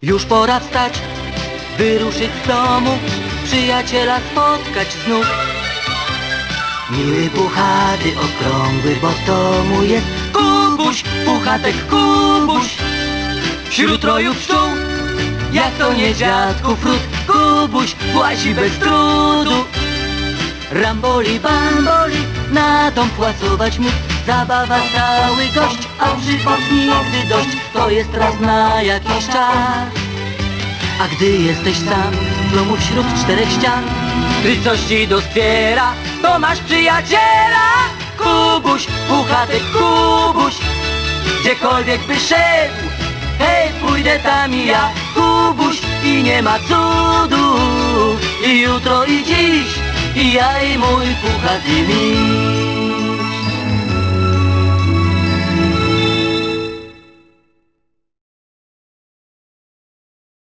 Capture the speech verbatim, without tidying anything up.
Już pora wstać, wyruszyć z domu, przyjaciela spotkać znów. Miły, puchaty, okrągły, bo to mu jest Kubuś, puchatek Kubuś. Wśród roju pszczół, jak to nie dziadków ród, Kubuś włazi bez trudu. Ramboli, bamboli, na dom płacować mógł. Zabawa cały gość, a przygód nigdy dość. To jest raz na jakiś czas. A gdy jesteś sam w domu wśród czterech ścian, gdy coś ci doskwiera, to masz przyjaciela. Kubuś, puchatek Kubuś. Gdziekolwiek by szedł, hej, pójdę tam i ja, Kubuś, i nie ma cudu. I jutro, i dziś, i ja, i mój puchaty mi.